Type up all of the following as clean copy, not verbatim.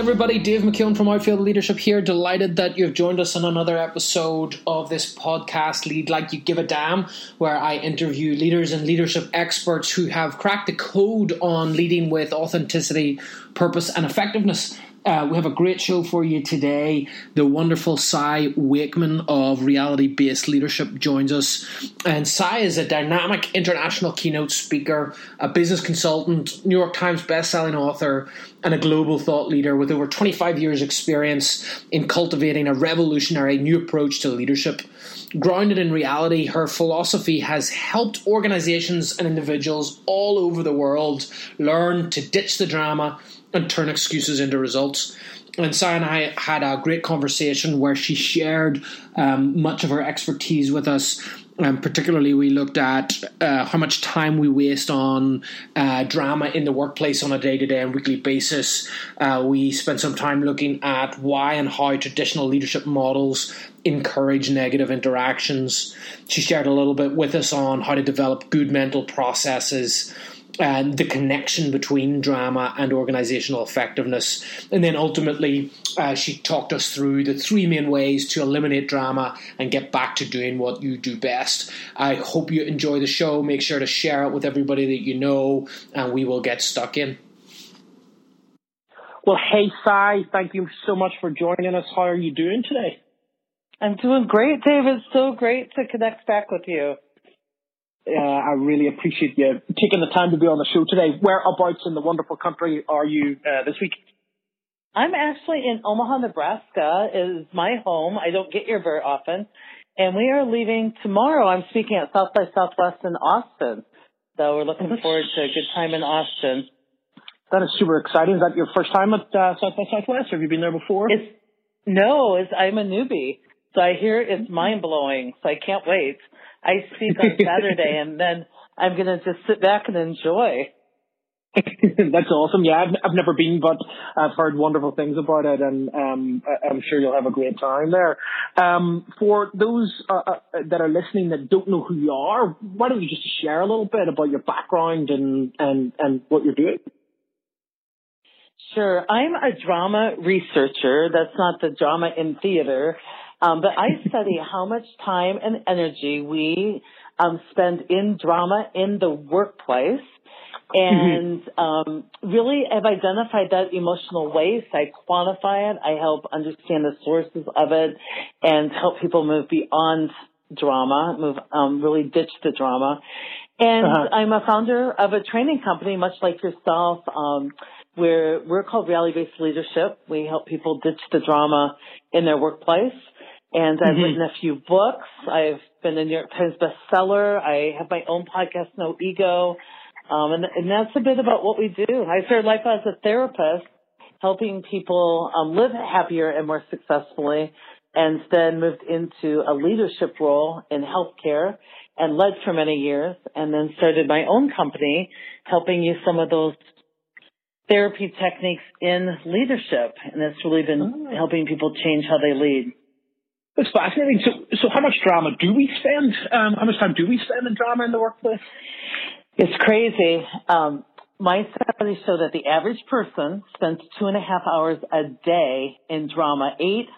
everybody, Dave McKeown from Outfield Leadership here. Delighted that you've joined us on another episode of this podcast, Lead Like You Give a Damn, where I interview leaders and leadership experts who have cracked the code on leading with authenticity, purpose, and effectiveness. We have a great show for you today. The wonderful Cy Wakeman of Reality Based Leadership joins us. And Cy is a dynamic international keynote speaker, a business consultant, New York Times bestselling author, and a global thought leader with over 25 years' experience in cultivating a revolutionary new approach to leadership. Grounded in reality, her philosophy has helped organizations and individuals all over the world learn to ditch the drama and turn excuses into results. And Cy and I had a great conversation where she shared much of her expertise with us. Particularly, we looked at how much time we waste on drama in the workplace on a day-to-day and weekly basis. We spent some time looking at why and how traditional leadership models encourage negative interactions. She shared a little bit with us on how to develop good mental processes and the connection between drama and organizational effectiveness. And then ultimately, she talked us through the three main ways to eliminate drama and get back to doing what you do best. I hope you enjoy the show. Make sure to share it with everybody that you know, and we will get stuck in. Well, hey, Cy, thank you so much for joining us. How are you doing today? I'm doing great, David. So great to connect back with you. I really appreciate you taking the time to be on the show today. Whereabouts in the wonderful country are you this week? I'm actually in Omaha, Nebraska. It is my home. I don't get here very often. And we are leaving tomorrow. I'm speaking at South by Southwest in Austin. So we're looking forward to a good time in Austin. That is super exciting. Is that your first time at South by Southwest? Have you been there before? I'm a newbie. So I hear it's mind-blowing. So I can't wait. I speak on Saturday, and then I'm going to just sit back and enjoy. That's awesome. Yeah, I've never been, but I've heard wonderful things about it, and I'm sure you'll have a great time there. For those that are listening that don't know who you are, why don't you just share a little bit about your background and what you're doing? Sure. I'm a drama researcher. That's not the drama in theater. But I study how much time and energy we spend in drama in the workplace, and really have identified that emotional waste. I quantify it. I help understand the sources of it and help people move beyond drama, really ditch the drama. And I'm a founder of a training company, much like yourself, where we're called Reality Based Leadership. We help people ditch the drama in their workplace. And I've written a few books. I've been a New York Times bestseller. I have my own podcast, No Ego. And that's a bit about what we do. I started life as a therapist, helping people live happier and more successfully, and then moved into a leadership role in healthcare and led for many years, and then started my own company, helping use some of those therapy techniques in leadership. And it's really been helping people change how they lead. That's fascinating. So how much drama do we spend? How much time do we spend in drama in the workplace? It's crazy. My studies show that the average person spends 2.5 hours a day in drama,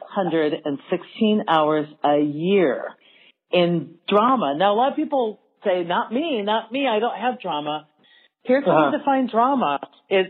816 hours a year in drama. Now, a lot of people say, not me, I don't have drama. Here's how we define drama. It's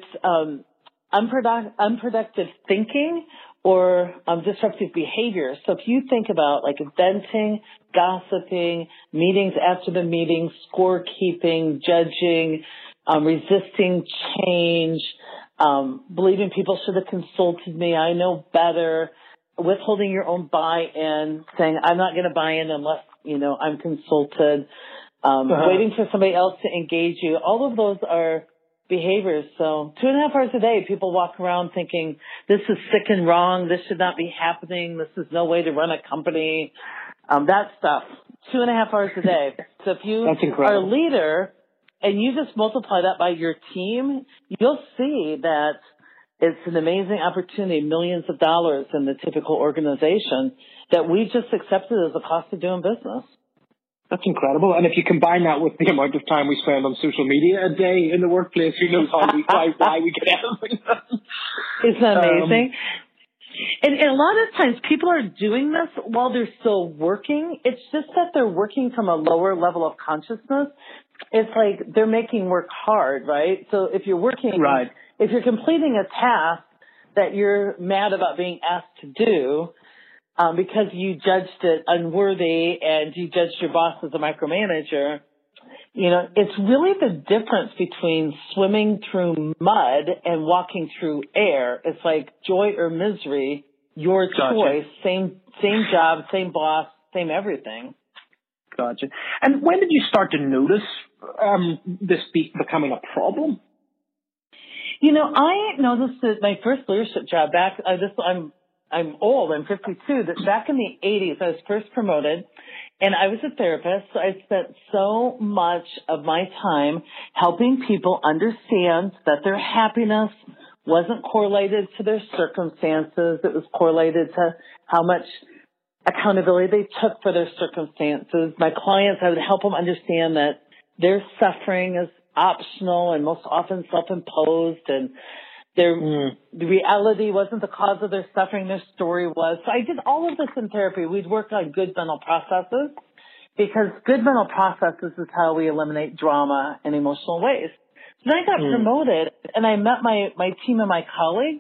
unproductive thinking or disruptive behavior. So if you think about like venting, gossiping, meetings after the meeting, scorekeeping, judging, resisting change, believing people should have consulted me, I know better, withholding your own buy-in, saying I'm not going to buy in unless, I'm consulted, waiting for somebody else to engage you. All of those are behaviors. So 2.5 hours a day, people walk around thinking this is sick and wrong. This should not be happening. This is no way to run a company. That stuff, 2.5 hours a day. So if you are a leader and you just multiply that by your team, you'll see that it's an amazing opportunity, millions of dollars in the typical organization that we just accepted as a cost of doing business. That's incredible. And if you combine that with the amount of time we spend on social media a day in the workplace, who knows why we get everything done. Isn't that amazing? And a lot of times people are doing this while they're still working. It's just that they're working from a lower level of consciousness. It's like they're making work hard, right? So if you're working, right, if you're completing a task that you're mad about being asked to do, because you judged it unworthy and you judged your boss as a micromanager, you know, it's really the difference between swimming through mud and walking through air. It's like joy or misery, your choice, same job, same boss, same everything. Gotcha. And when did you start to notice this becoming a problem? You know, I noticed that my first leadership job back, I'm old, I'm 52, that back in the 80s, I was first promoted, and I was a therapist, so I spent so much of my time helping people understand that their happiness wasn't correlated to their circumstances. It was correlated to how much accountability they took for their circumstances. My clients, I would help them understand that their suffering is optional and most often self-imposed, and the reality wasn't the cause of their suffering, their story was. So I did all of this in therapy. We'd work on good mental processes, because good mental processes is how we eliminate drama and emotional waste. So then I got promoted, and I met my team and my colleagues,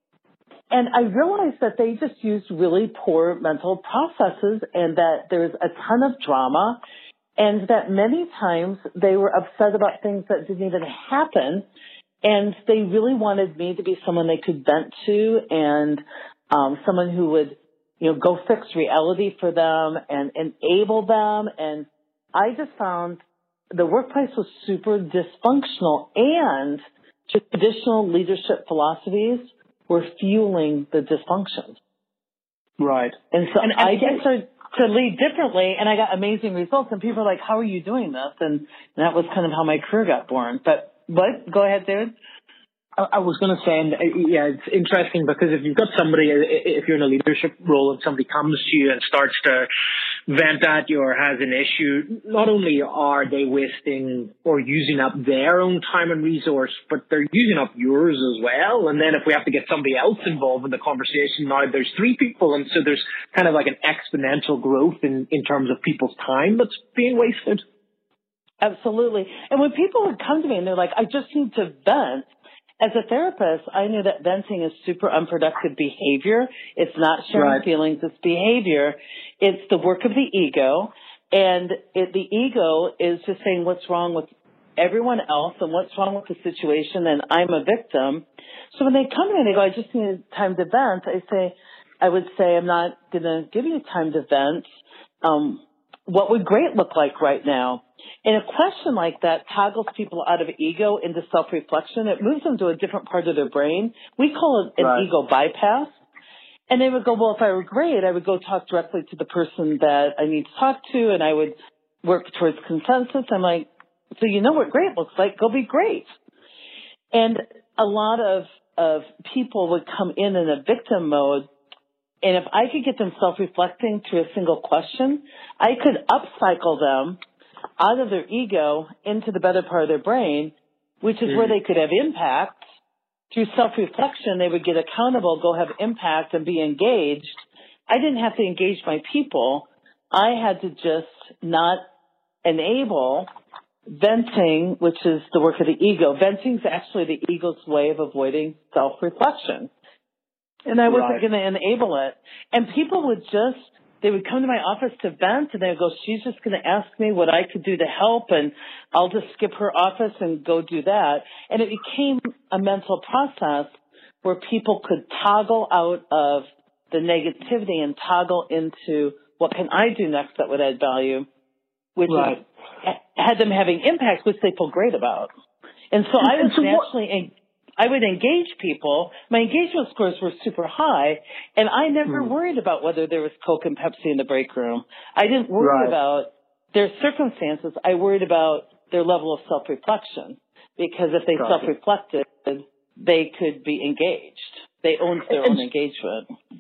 and I realized that they just used really poor mental processes, and that there was a ton of drama, and that many times they were upset about things that didn't even happen. And they really wanted me to be someone they could vent to, and someone who would, you know, go fix reality for them and enable them. And I just found the workplace was super dysfunctional, and traditional leadership philosophies were fueling the dysfunction. Right. And so I get to lead differently, and I got amazing results. And people are like, "How are you doing this?" And that was kind of how my career got born. But what? Go ahead, David. I was going to say, and yeah, it's interesting because if you've got somebody, if you're in a leadership role and somebody comes to you and starts to vent at you or has an issue, not only are they wasting or using up their own time and resource, but they're using up yours as well. And then if we have to get somebody else involved in the conversation, now there's three people. And so there's kind of like an exponential growth in terms of people's time that's being wasted. Absolutely. And when people would come to me and they're like, "I just need to vent," as a therapist, I knew that venting is super unproductive behavior. It's not sharing feelings, it's behavior. It's the work of the ego. And the ego is just saying what's wrong with everyone else and what's wrong with the situation, and I'm a victim. So when they come in and they go, "I just need time to vent," I would say, "I'm not going to give you time to vent. What would great look like right now?" And a question like that toggles people out of ego into self-reflection. It moves them to a different part of their brain. We call it an ego bypass. And they would go, "Well, if I were great, I would go talk directly to the person that I need to talk to, and I would work towards consensus." I'm like, "So you know what great looks like? Go be great." And a lot of people would come in a victim mode. And if I could get them self-reflecting through a single question, I could upcycle them out of their ego into the better part of their brain, which is where they could have impact. Through self-reflection, they would get accountable, go have impact, and be engaged. I didn't have to engage my people. I had to just not enable venting, which is the work of the ego. Venting is actually the ego's way of avoiding self-reflection. And I wasn't going to enable it. And people would they would come to my office to vent, and they would go, "She's just going to ask me what I could do to help, and I'll just skip her office and go do that." And it became a mental process where people could toggle out of the negativity and toggle into what can I do next that would add value, which had them having impact, which they feel great about. And so I was naturally I would engage people. My engagement scores were super high, and I never worried about whether there was Coke and Pepsi in the break room. I didn't worry about their circumstances. I worried about their level of self-reflection, because if they self-reflected, they could be engaged. They owned their own engagement.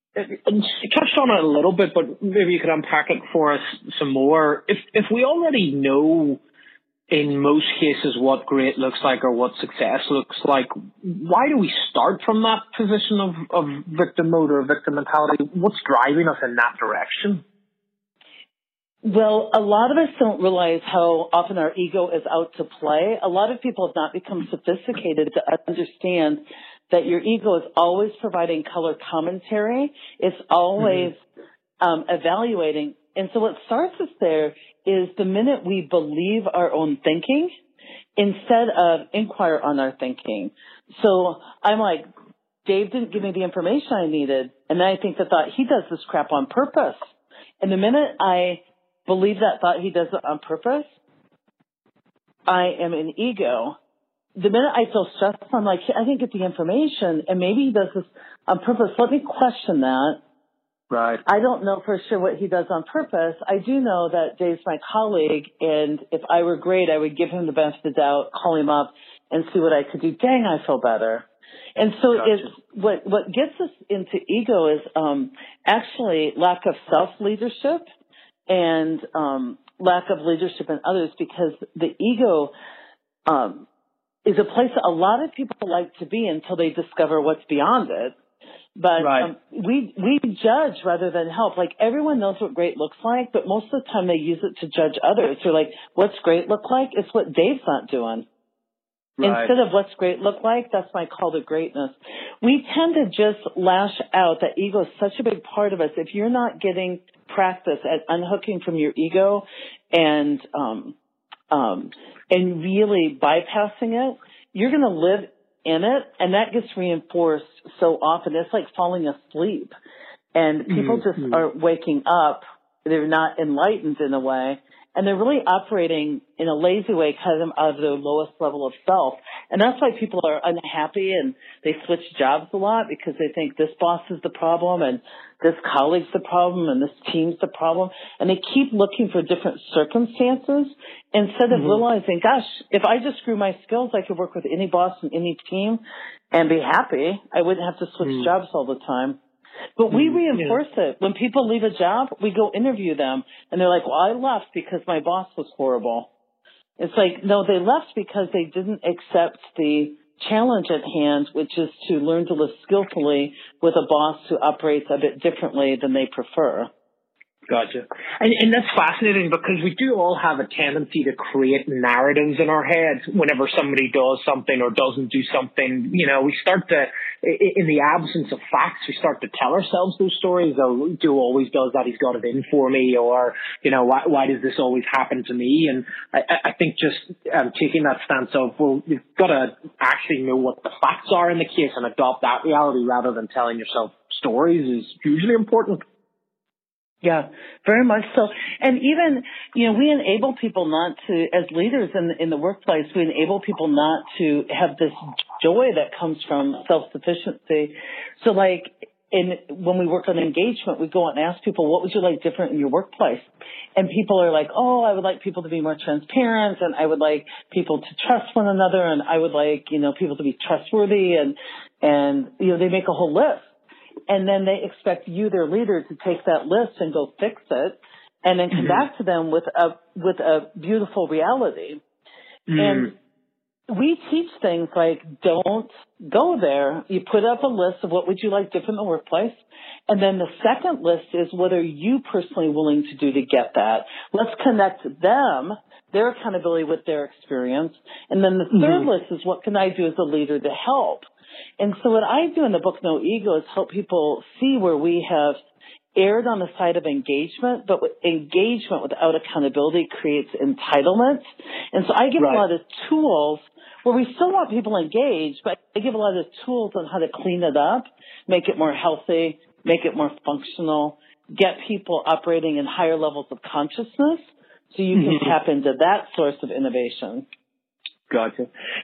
And you touched on it a little bit, but maybe you could unpack it for us some more. If we already know in most cases what great looks like or what success looks like, why do we start from that position of victim mode or victim mentality? What's driving us in that direction? Well, a lot of us don't realize how often our ego is out to play. A lot of people have not become sophisticated to understand that your ego is always providing color commentary. It's always evaluating. And so what starts us there is the minute we believe our own thinking instead of inquire on our thinking. So I'm like, Dave didn't give me the information I needed. And then I think the thought, he does this crap on purpose. And the minute I believe that thought he does it on purpose, I am in ego. The minute I feel stressed, I'm like, I didn't get the information, and maybe he does this on purpose. Let me question that. Right. I don't know for sure what he does on purpose. I do know that Dave's my colleague, and if I were great, I would give him the benefit of the doubt, call him up, and see what I could do. Dang, I feel better. And so Gotcha. it's what gets us into ego is actually lack of self-leadership and lack of leadership in others, because the ego is a place that a lot of people like to be until they discover what's beyond it. But right. We judge rather than help. Like, everyone knows what great looks like, but most of the time they use it to judge others. They're like, what's great look like? It's what Dave's not doing. Right. Instead of what's great look like, that's my call to greatness. We tend to just lash out. That ego is such a big part of us. If you're not getting practice at unhooking from your ego and really bypassing it, you're going to live in it, and that gets reinforced so often. It's like falling asleep, and people just are waking up. They're not enlightened in a way, and they're really operating in a lazy way, kind of out of their lowest level of self. And that's why people are unhappy, and they switch jobs a lot, because they think this boss is the problem, and this colleague's the problem, and this team's the problem. And they keep looking for different circumstances instead of realizing, gosh, if I just grew my skills, I could work with any boss and any team and be happy. I wouldn't have to switch jobs all the time. But we reinforce it. When people leave a job, we go interview them, and they're like, well, I left because my boss was horrible. It's like, no, they left because they didn't accept the challenge at hand, which is to learn to live skillfully with a boss who operates a bit differently than they prefer. Gotcha. And that's fascinating, because we do all have a tendency to create narratives in our heads whenever somebody does something or doesn't do something. You know, we start to, in the absence of facts, we start to tell ourselves those stories. Oh, Joe always does that, he's got it in for me, or, you know, why does this always happen to me? And I think just taking that stance of, well, you've got to actually know what the facts are in the case and adopt that reality rather than telling yourself stories is hugely important. Yeah, very much so. And even, you know, we enable people not to, as leaders in the workplace, we enable people not to have this joy that comes from self-sufficiency. So like, when we work on engagement, we go out and ask people, what would you like different in your workplace? And people are like, oh, I would like people to be more transparent, and I would like people to trust one another, and I would like, you know, people to be trustworthy, and you know, they make a whole list. And then they expect you, their leader, to take that list and go fix it, and then come back to them with a beautiful reality. And we teach things like, don't go there. You put up a list of what would you like different in the workplace, and then the second list is what are you personally willing to do to get that. Let's connect them, their accountability with their experience, and then the third list is what can I do as a leader to help. And so what I do in the book, No Ego, is help people see where we have erred on the side of engagement, but engagement without accountability creates entitlement. And so I give a lot of tools where we still want people engaged, but I give a lot of tools on how to clean it up, make it more healthy, make it more functional, get people operating in higher levels of consciousness so you can tap into that source of innovation. Gotcha.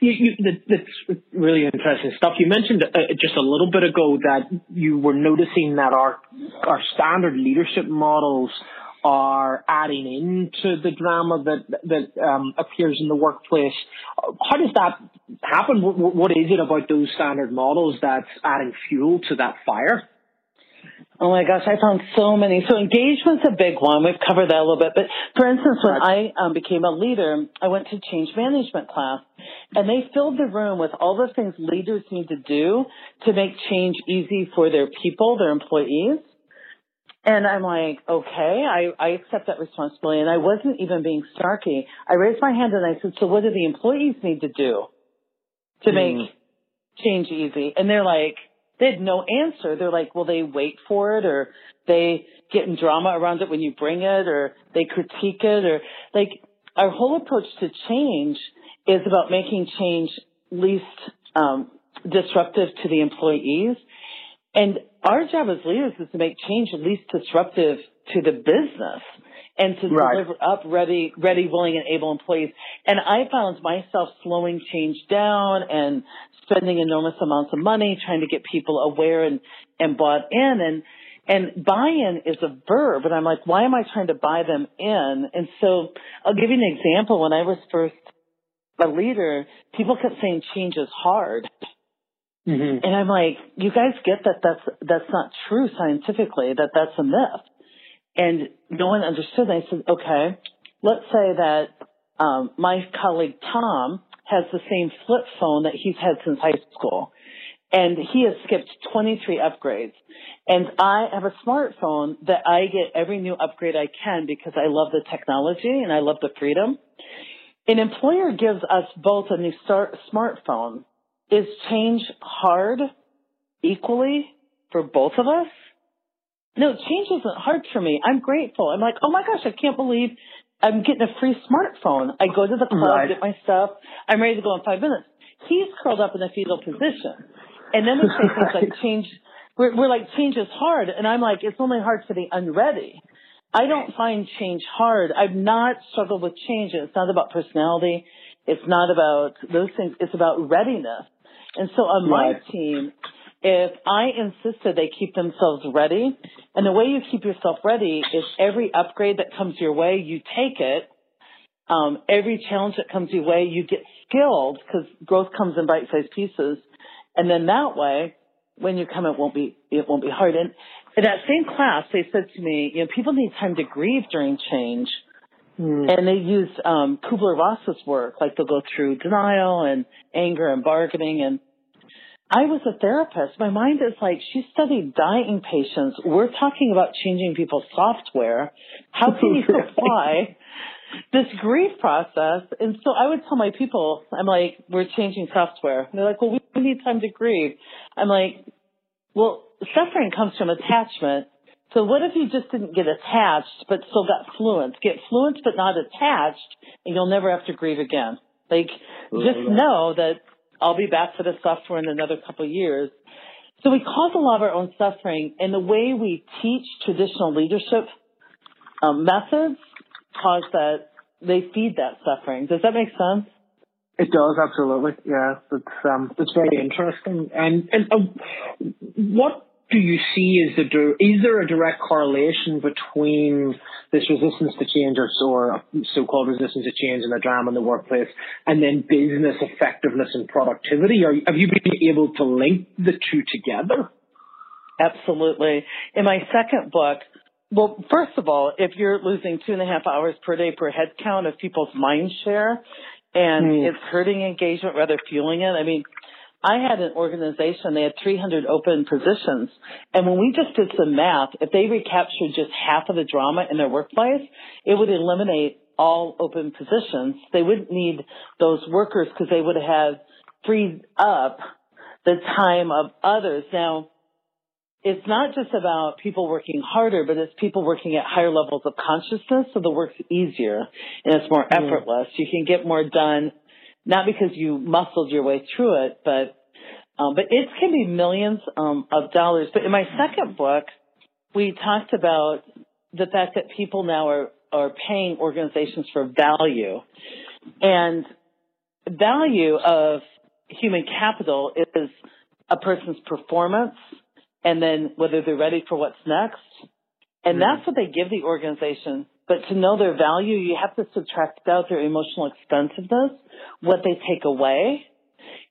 That's really interesting stuff. You mentioned just a little bit ago that you were noticing that our standard leadership models are adding into the drama that appears in the workplace. How does that happen? What is it about those standard models that's adding fuel to that fire? Oh my gosh, I found so many. So engagement's a big one. We've covered that a little bit. But for instance, when I became a leader, I went to change management class, and they filled the room with all the things leaders need to do to make change easy for their people, their employees. And I'm like, okay, I accept that responsibility. And I wasn't even being snarky. I raised my hand and I said, so what do the employees need to do to make change easy? And they're like, they had no answer. They're like, well, they wait for it, or they get in drama around it when you bring it, or they critique it, or like our whole approach to change is about making change least disruptive to the employees. And our job as leaders is to make change least disruptive to the business and to deliver up ready, willing, and able employees. And I found myself slowing change down and spending enormous amounts of money trying to get people aware and bought in. And buy-in is a verb. And I'm like, why am I trying to buy them in? And so I'll give you an example. When I was first a leader, people kept saying change is hard. Mm-hmm. And I'm like, you guys get that that's not true scientifically, that's a myth. And no one understood. And I said, okay, let's say that my colleague Tom has the same flip phone that he's had since high school. And he has skipped 23 upgrades. And I have a smartphone that I get every new upgrade I can because I love the technology and I love the freedom. An employer gives us both a new smartphone. Is change hard equally for both of us? No, change isn't hard for me. I'm grateful. I'm like, oh my gosh, I can't believe I'm getting a free smartphone. I go to the club, get my stuff. I'm ready to go in 5 minutes. He's curled up in a fetal position. And then we say things like change. We're like, change is hard. And I'm like, it's only hard for the unready. I don't find change hard. I've not struggled with change. It's not about personality. It's not about those things. It's about readiness. And so on my team, if I insisted they keep themselves ready, and the way you keep yourself ready is every upgrade that comes your way, you take it. Every challenge that comes your way, you get skilled because growth comes in bite-sized pieces. And then that way, when you come, it won't be hard. And in that same class, they said to me, people need time to grieve during change. And they use Kubler-Ross's work, like they'll go through denial and anger and bargaining. And I was a therapist. My mind is like, she studied dying patients. We're talking about changing people's software. How can you apply this grief process? And so I would tell my people, I'm like, we're changing software. And they're like, well, we need time to grieve. I'm like, well, suffering comes from attachment. So what if you just didn't get attached but still got fluent? Get fluent but not attached, and you'll never have to grieve again. Like, just know that I'll be back for the software in another couple of years. So we cause a lot of our own suffering, and the way we teach traditional leadership methods cause that, they feed that suffering. Does that make sense? It does, absolutely. Yeah, that's very interesting. And what do you see is there a direct correlation between this resistance to change or so-called resistance to change and the drama in the workplace and then business effectiveness and productivity? Have you been able to link the two together? Absolutely. In my second book, well, first of all, if you're losing 2.5 hours per day per head count of people's mind share and it's hurting engagement rather fueling it, I mean, I had an organization, they had 300 open positions. And when we just did some math, if they recaptured just half of the drama in their workplace, it would eliminate all open positions. They wouldn't need those workers because they would have freed up the time of others. Now, it's not just about people working harder, but it's people working at higher levels of consciousness, so the work's easier and it's more effortless. You can get more done, not because you muscled your way through it, but it can be millions of dollars. But in my second book, we talked about the fact that people now are paying organizations for value. And value of human capital is a person's performance and then whether they're ready for what's next. And that's what they give the organization. But to know their value, you have to subtract out their emotional expensiveness, what they take away.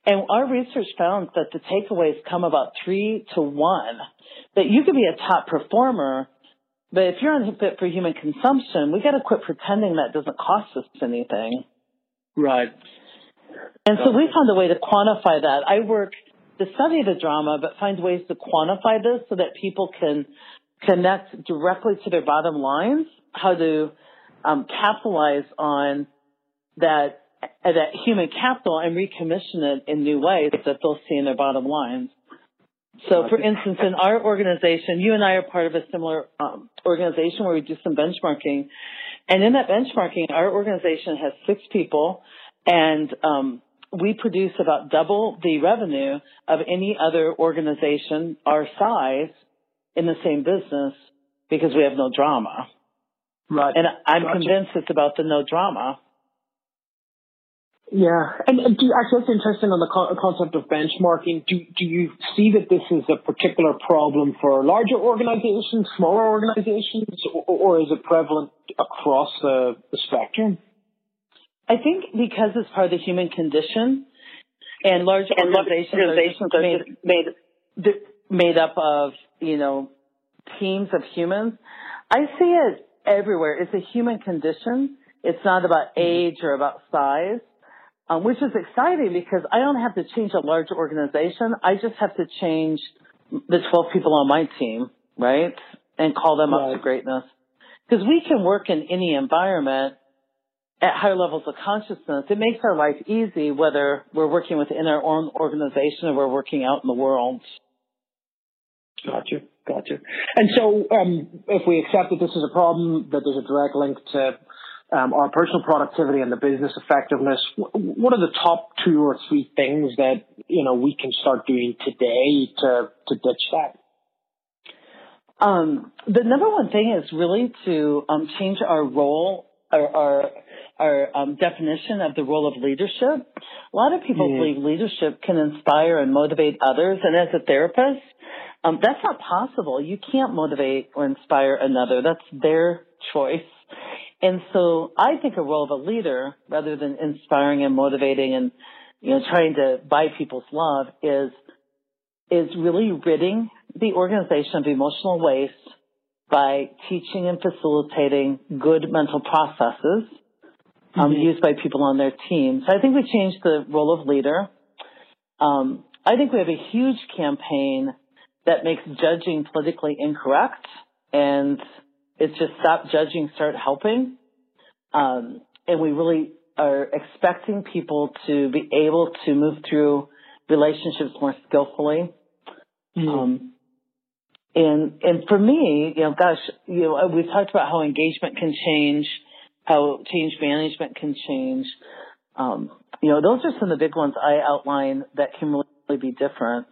And our research found that the takeaways come about 3 to 1, that you could be a top performer, but if you're unfit for human consumption, we got to quit pretending that doesn't cost us anything. Right. And so we found a way to quantify that. I work to study the drama, but find ways to quantify this so that people can connect directly to their bottom lines, how to capitalize on that human capital and recommission it in new ways that they'll see in their bottom lines. So, for instance, in our organization, you and I are part of a similar organization where we do some benchmarking. And in that benchmarking, our organization has 6 people, and we produce about double the revenue of any other organization our size in the same business because we have no drama. Right. And I'm convinced it's about the no drama. Yeah, and actually that's interesting on the concept of benchmarking. Do you see that this is a particular problem for larger organizations, smaller organizations, or is it prevalent across the spectrum? I think because it's part of the human condition, and large organizations are made up of, teams of humans. I see it everywhere. It's a human condition. It's not about age or about size. Which is exciting because I don't have to change a large organization. I just have to change the 12 people on my team, right? And call them up to greatness. Because we can work in any environment at higher levels of consciousness. It makes our life easy whether we're working within our own organization or we're working out in the world. Gotcha. And so if we accept that this is a problem, that there's a direct link to our personal productivity and the business effectiveness, what are the top 2 or 3 things that, we can start doing today to ditch that? The number one thing is really to change our role, our definition of the role of leadership. A lot of people believe leadership can inspire and motivate others, and as a therapist, that's not possible. You can't motivate or inspire another. That's their choice. And so I think a role of a leader, rather than inspiring and motivating and, trying to buy people's love, is really ridding the organization of emotional waste by teaching and facilitating good mental processes used by people on their team. So I think we changed the role of leader. I think we have a huge campaign that makes judging politically incorrect, and it's just stop judging, start helping. And we really are expecting people to be able to move through relationships more skillfully. And for me, we've talked about how engagement can change, how change management can change. Those are some of the big ones I outline that can really be different.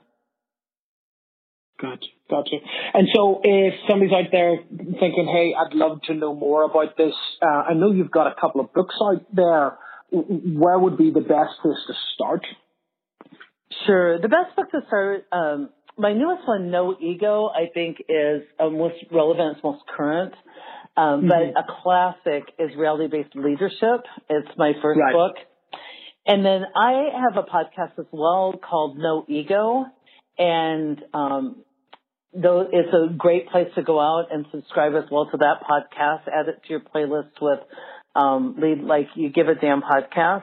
Gotcha. And so if somebody's out there thinking, hey, I'd love to know more about this, I know you've got a couple of books out there. Where would be the best place to start? Sure. The best book to start, my newest one, No Ego, I think is most relevant, it's most current. But a classic is Reality-Based Leadership. It's my first book. And then I have a podcast as well called No Ego. And though it's a great place to go out and subscribe as well to that podcast. Add it to your playlist with Lead Like You Give a Damn podcast.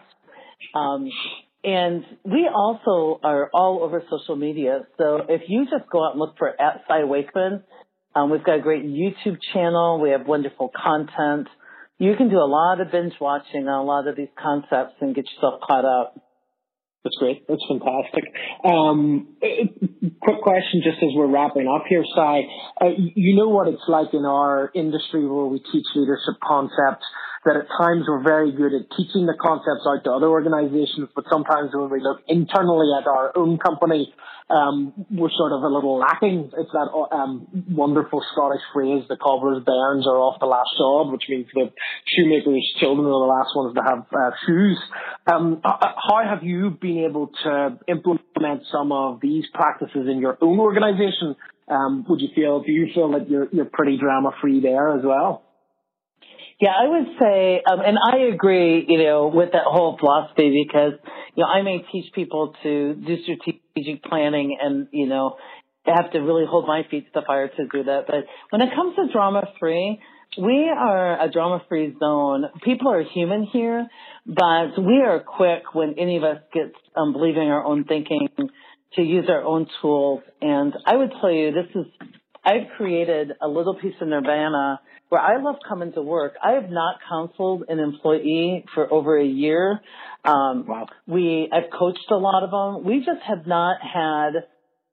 And we also are all over social media. So if you just go out and look for @CyWakeman, we've got a great YouTube channel. We have wonderful content. You can do a lot of binge watching on a lot of these concepts and get yourself caught up. That's great. That's fantastic. Quick question just as we're wrapping up here, Cy. You know what it's like in our industry where we teach leadership concepts, that at times we're very good at teaching the concepts out to other organizations, but sometimes when we look internally at our own company, we're sort of a little lacking. It's that wonderful Scottish phrase, the cobbler's bairns are off the last shod, which means the shoemaker's children are the last ones to have shoes. How have you been able to implement some of these practices in your own organization? Do you feel that you're pretty drama free there as well? Yeah, I would say, and I agree, with that whole philosophy because, I may teach people to do strategic planning and, have to really hold my feet to the fire to do that. But when it comes to drama-free, we are a drama-free zone. People are human here, but we are quick when any of us gets believing our own thinking to use our own tools. And I would tell you, I've created a little piece of nirvana where I love coming to work. I have not counseled an employee for over a year. Wow. I've coached a lot of them. We just have not had,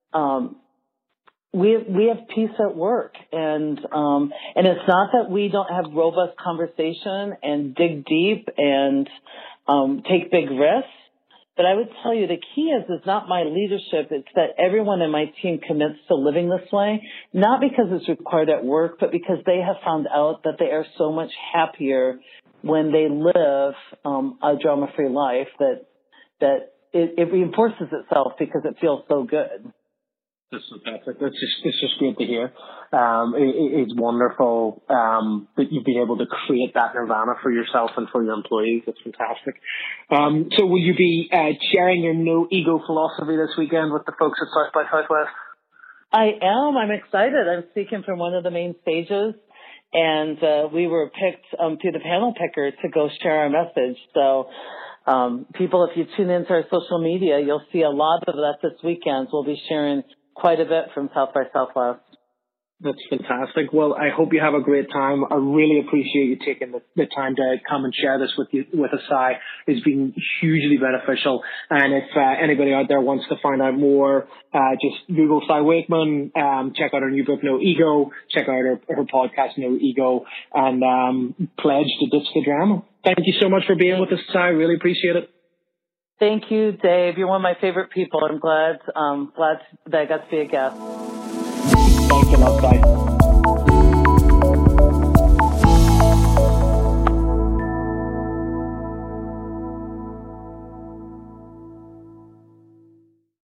we have peace at work, and it's not that we don't have robust conversation and dig deep and take big risks. But I would tell you the key is not my leadership. It's that everyone in my team commits to living this way, not because it's required at work, but because they have found out that they are so much happier when they live a drama-free life that it reinforces itself because it feels so good. That's fantastic. It's just great to hear. It's wonderful that you've been able to create that nirvana for yourself and for your employees. It's fantastic. So will you be sharing your no ego philosophy this weekend with the folks at South by Southwest? I am. I'm excited. I'm speaking from one of the main stages, and we were picked through the panel picker to go share our message. So people, if you tune into our social media, you'll see a lot of that this weekend. We'll be sharing quite a bit from South by Southwest. That's fantastic. Well, I hope you have a great time. I really appreciate you taking the time to come and share this with us, Si. It's been hugely beneficial. And if anybody out there wants to find out more, just Google Si Wakeman, check out her new book, No Ego, check out her podcast, No Ego, and pledge to ditch the drama. Thank you so much for being with us, Si. Really appreciate it. Thank you, Dave. You're one of my favorite people. I'm glad that I got to be a guest. Thank you, love. Bye.